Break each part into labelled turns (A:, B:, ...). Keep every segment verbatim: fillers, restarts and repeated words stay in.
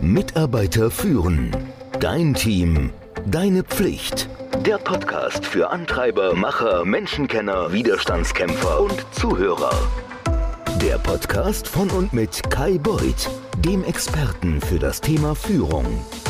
A: Mitarbeiter führen. Dein Team. Deine Pflicht. Der Podcast für Antreiber, Macher, Menschenkenner, Widerstandskämpfer und Zuhörer. Der Podcast von und mit Kai Beuth, dem Experten für das Thema Führung.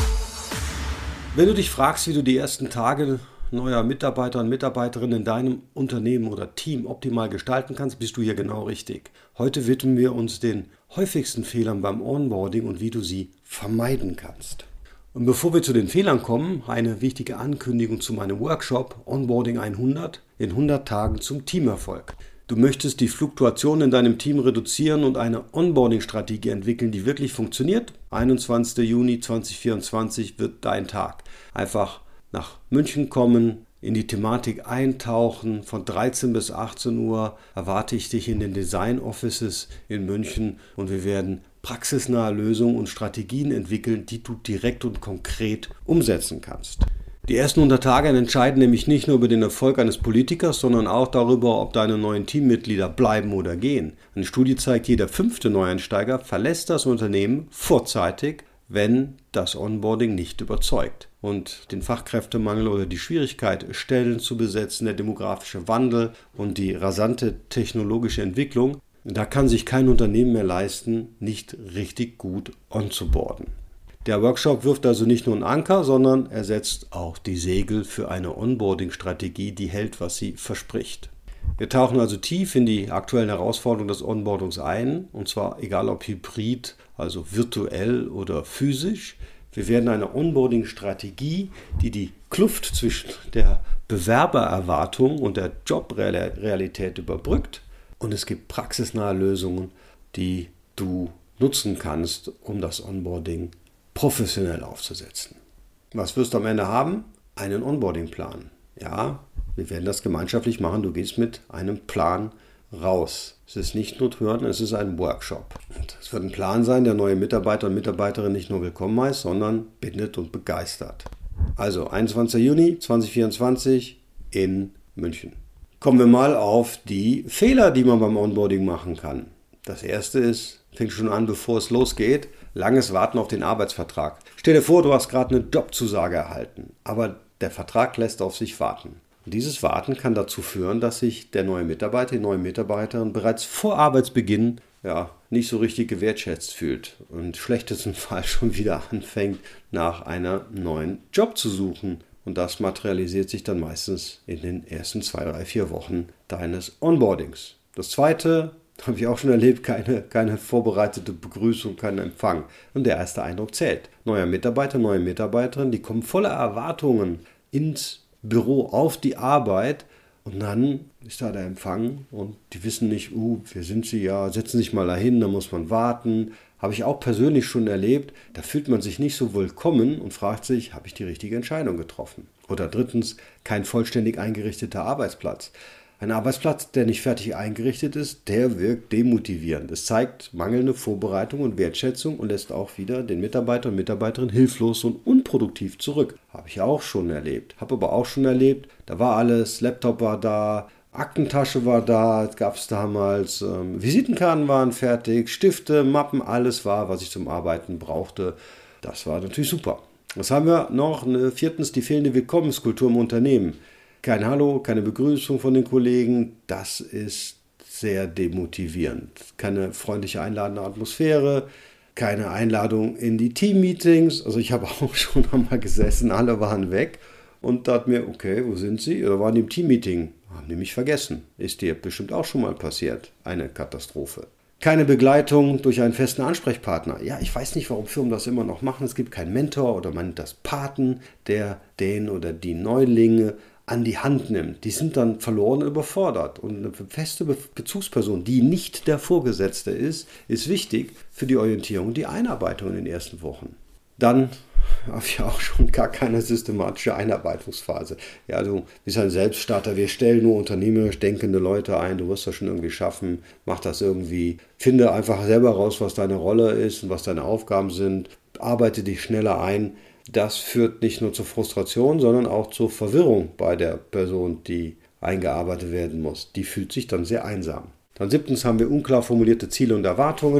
B: Wenn du dich fragst, wie du die ersten Tage neuer Mitarbeiter und Mitarbeiterinnen in deinem Unternehmen oder Team optimal gestalten kannst, bist du hier genau richtig. Heute widmen wir uns den häufigsten Fehlern beim Onboarding und wie du sie vermeiden kannst. Und bevor wir zu den Fehlern kommen, eine wichtige Ankündigung zu meinem Workshop Onboarding hundert in hundert Tagen zum Teamerfolg. Du möchtest die Fluktuation in deinem Team reduzieren und eine Onboarding-Strategie entwickeln, die wirklich funktioniert. einundzwanzigster Juni zweitausendvierundzwanzig wird dein Tag. Einfach nach München kommen, in die Thematik eintauchen. Von dreizehn bis achtzehn Uhr erwarte ich dich in den Design Offices in München und wir werden praxisnahe Lösungen und Strategien entwickeln, die du direkt und konkret umsetzen kannst. Die ersten hundert Tage entscheiden nämlich nicht nur über den Erfolg eines Politikers, sondern auch darüber, ob deine neuen Teammitglieder bleiben oder gehen. Eine Studie zeigt, jeder fünfte Neueinsteiger verlässt das Unternehmen vorzeitig, wenn das Onboarding nicht überzeugt. Und den Fachkräftemangel oder die Schwierigkeit, Stellen zu besetzen, der demografische Wandel und die rasante technologische Entwicklung, da kann sich kein Unternehmen mehr leisten, nicht richtig gut onzuboarden. Der Workshop wirft also nicht nur einen Anker, sondern er setzt auch die Segel für eine Onboarding-Strategie, die hält, was sie verspricht. Wir tauchen also tief in die aktuellen Herausforderungen des Onboardings ein, und zwar egal ob hybrid, also virtuell oder physisch. Wir werden eine Onboarding-Strategie, die die Kluft zwischen der Bewerbererwartung und der Jobrealität überbrückt. Und es gibt praxisnahe Lösungen, die du nutzen kannst, um das Onboarding professionell aufzusetzen. Was wirst du am Ende haben? Einen Onboarding-Plan. Ja, wir werden das gemeinschaftlich machen. Du gehst mit einem Plan raus. Es ist nicht nur hören, es ist ein Workshop. Und es wird ein Plan sein, der neue Mitarbeiter und Mitarbeiterinnen nicht nur willkommen heißt, sondern bindet und begeistert. Also einundzwanzigster Juni zweitausendvierundzwanzig in München. Kommen wir mal auf die Fehler, die man beim Onboarding machen kann. Das erste ist, fängt schon an, bevor es losgeht, langes Warten auf den Arbeitsvertrag. Stell dir vor, du hast gerade eine Jobzusage erhalten, aber der Vertrag lässt auf sich warten. Und dieses Warten kann dazu führen, dass sich der neue Mitarbeiter, die neue Mitarbeiterin bereits vor Arbeitsbeginn ja, nicht so richtig gewertschätzt fühlt und schlechtesten Fall schon wieder anfängt, nach einer neuen Job zu suchen. Und das materialisiert sich dann meistens in den ersten zwei, drei, vier Wochen deines Onboardings. Das zweite, habe ich auch schon erlebt, keine, keine vorbereitete Begrüßung, kein Empfang. Und der erste Eindruck zählt. Neuer Mitarbeiter, neue Mitarbeiterin, die kommen voller Erwartungen ins Büro, auf die Arbeit. Und dann ist da der Empfang und die wissen nicht, uh, wer sind sie, ja, setzen sich mal dahin, da muss man warten. Habe ich auch persönlich schon erlebt, da fühlt man sich nicht so willkommen und fragt sich, habe ich die richtige Entscheidung getroffen? Oder drittens, kein vollständig eingerichteter Arbeitsplatz. Ein Arbeitsplatz, der nicht fertig eingerichtet ist, der wirkt demotivierend. Es zeigt mangelnde Vorbereitung und Wertschätzung und lässt auch wieder den Mitarbeiter und Mitarbeiterinnen hilflos und unproduktiv zurück. Habe ich auch schon erlebt. Habe aber auch schon erlebt, da war alles, Laptop war da, Aktentasche war da, gab es damals, ähm, Visitenkarten waren fertig, Stifte, Mappen, alles war, was ich zum Arbeiten brauchte. Das war natürlich super. Was haben wir noch? Viertens, die fehlende Willkommenskultur im Unternehmen. Kein Hallo, keine Begrüßung von den Kollegen, das ist sehr demotivierend. Keine freundliche, einladende Atmosphäre, keine Einladung in die Team-Meetings. Also ich habe auch schon einmal gesessen, alle waren weg und dachte mir, okay, wo sind sie? Oder waren die im Team-Meeting? Haben die mich vergessen. Ist dir bestimmt auch schon mal passiert. Eine Katastrophe. Keine Begleitung durch einen festen Ansprechpartner. Ja, ich weiß nicht, warum Firmen das immer noch machen. Es gibt keinen Mentor oder man nennt das Paten, der den oder die Neulinge an die Hand nimmt. Die sind dann verloren und überfordert. Und eine feste Bezugsperson, die nicht der Vorgesetzte ist, ist wichtig für die Orientierung und die Einarbeitung in den ersten Wochen. Dann habe ich auch schon gar keine systematische Einarbeitungsphase. Ja, du bist ein Selbststarter, wir stellen nur unternehmerisch denkende Leute ein, du wirst das schon irgendwie schaffen, mach das irgendwie, finde einfach selber raus, was deine Rolle ist und was deine Aufgaben sind, arbeite dich schneller ein. Das führt nicht nur zur Frustration, sondern auch zur Verwirrung bei der Person, die eingearbeitet werden muss. Die fühlt sich dann sehr einsam. Dann siebtens haben wir unklar formulierte Ziele und Erwartungen.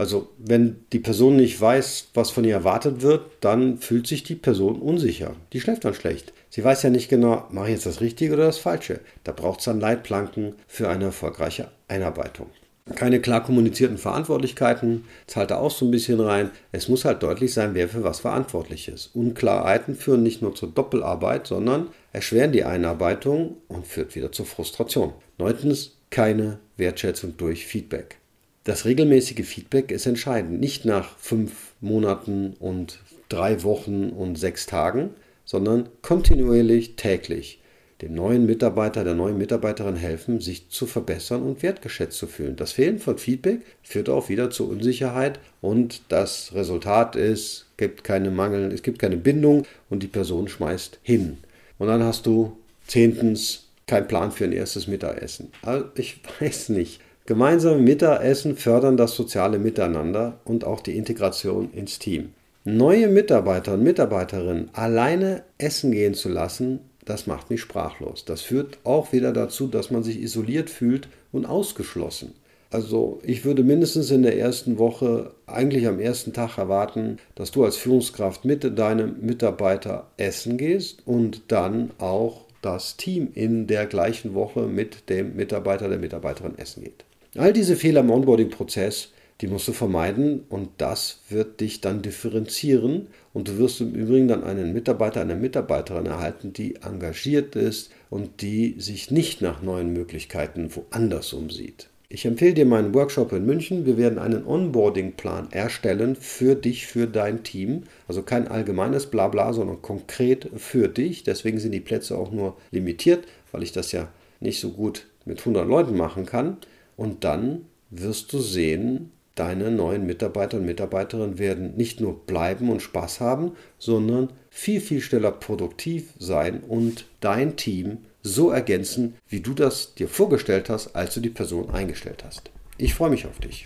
B: Also wenn die Person nicht weiß, was von ihr erwartet wird, dann fühlt sich die Person unsicher. Die schläft dann schlecht. Sie weiß ja nicht genau, mache ich jetzt das Richtige oder das Falsche. Da braucht es dann Leitplanken für eine erfolgreiche Einarbeitung. Keine klar kommunizierten Verantwortlichkeiten, zahlt da auch so ein bisschen rein. Es muss halt deutlich sein, wer für was verantwortlich ist. Unklarheiten führen nicht nur zur Doppelarbeit, sondern erschweren die Einarbeitung und führt wieder zur Frustration. Neuntens, keine Wertschätzung durch Feedback. Das regelmäßige Feedback ist entscheidend, nicht nach fünf Monaten und drei Wochen und sechs Tagen, sondern kontinuierlich, täglich. Dem neuen Mitarbeiter, der neuen Mitarbeiterin helfen, sich zu verbessern und wertgeschätzt zu fühlen. Das Fehlen von Feedback führt auch wieder zur Unsicherheit und das Resultat ist, gibt keine Mangel, es gibt keine Bindung und die Person schmeißt hin. Und dann hast du zehntens keinen Plan für ein erstes Mittagessen. Also ich weiß nicht. Gemeinsame Mittagessen fördern das soziale Miteinander und auch die Integration ins Team. Neue Mitarbeiter und Mitarbeiterinnen alleine essen gehen zu lassen, das macht mich sprachlos. Das führt auch wieder dazu, dass man sich isoliert fühlt und ausgeschlossen. Also ich würde mindestens in der ersten Woche, eigentlich am ersten Tag erwarten, dass du als Führungskraft mit deinem Mitarbeiter essen gehst und dann auch das Team in der gleichen Woche mit dem Mitarbeiter, der Mitarbeiterin essen geht. All diese Fehler im Onboarding-Prozess, die musst du vermeiden und das wird dich dann differenzieren und du wirst im Übrigen dann einen Mitarbeiter, eine Mitarbeiterin erhalten, die engagiert ist und die sich nicht nach neuen Möglichkeiten woanders umsieht. Ich empfehle dir meinen Workshop in München. Wir werden einen Onboarding-Plan erstellen für dich, für dein Team. Also kein allgemeines Blabla, sondern konkret für dich. Deswegen sind die Plätze auch nur limitiert, weil ich das ja nicht so gut mit hundert Leuten machen kann. Und dann wirst du sehen, deine neuen Mitarbeiter und Mitarbeiterinnen werden nicht nur bleiben und Spaß haben, sondern viel, viel schneller produktiv sein und dein Team so ergänzen, wie du das dir vorgestellt hast, als du die Person eingestellt hast. Ich freue mich auf dich.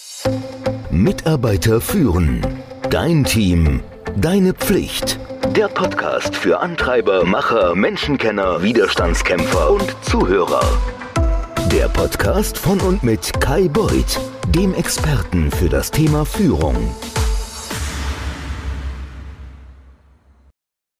A: Mitarbeiter führen. Dein Team. Deine Pflicht. Der Podcast für Antreiber, Macher, Menschenkenner, Widerstandskämpfer und Zuhörer. Der Podcast von und mit Kai Beuth, dem Experten für das Thema Führung.